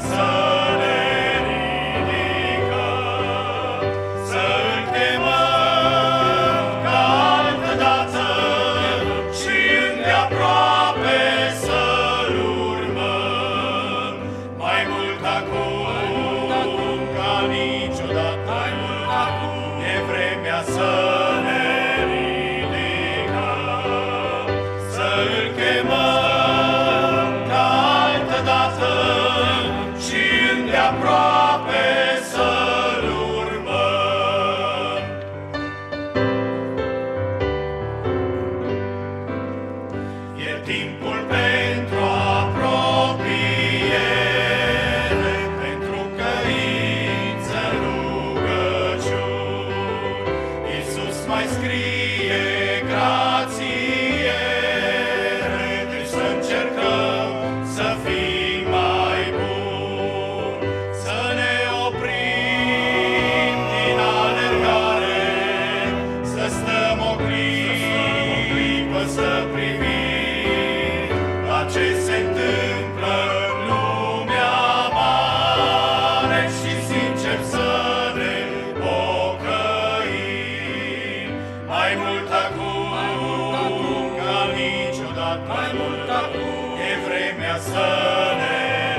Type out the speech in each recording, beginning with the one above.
să ne ridicăm, să-L chemăm ca altădată și îndeaproape să-L urmăm. Mai mult acum ca niciodată, e vremea să ne ridicăm, să-L chemăm ca altădată și îndeaproape să-L urmăm. E timpul pentru apropiere, pentru căință, rugăciuni. Iisus mai scrie grațiere, deci să încercăm să fim mai buni, să ne oprim din alergare, să stăm o clipă, să privim la ce se întâmplă în lumea mare și sincer să ne pocăim. Mai mult acum ca niciodată, e vremea să ne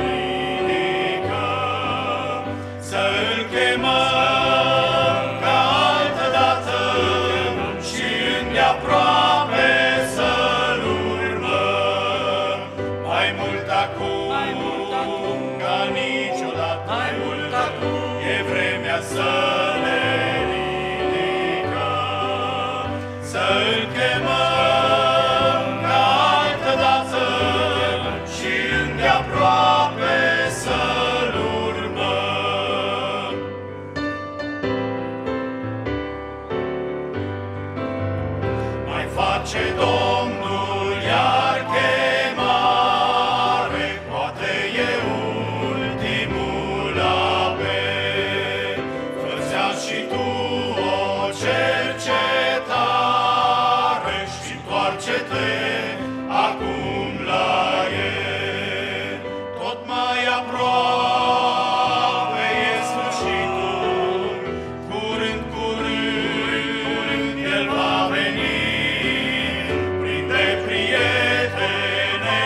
ridicăm, să-L chemăm ca altădată și îndeaproape să-L urmăm. Mai mult acum ca niciodată, e vremea să ne ridicăm, să-L chemăm ca altădată și îndeaproape să-L urmăm. Mai face Domnul iar chemare, poate e ultimul apel. Fă-ți-a și tu o cercetare și întoarce-te acum la El. Tot mai aproape e sfârșitul, curând, El va veni. Prinde, prietene,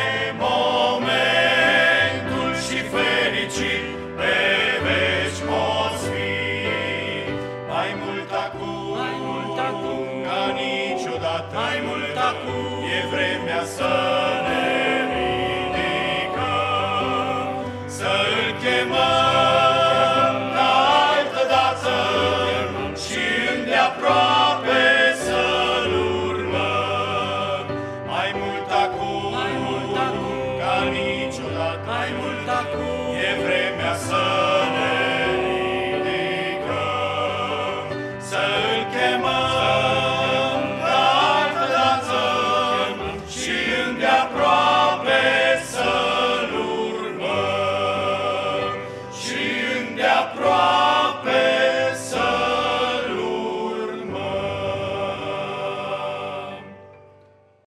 momentul și fericit pe veci poți fi. Mai mult acum ca niciodată, e vremea să ne ridicăm, să-L chemăm ca altădată și îndeaproape să-L urmăm. Mai mult acum ca niciodată, e vremea să ne ridicăm, să-L chemăm ca altădată și îndeaproape să-L urmăm, și îndeaproape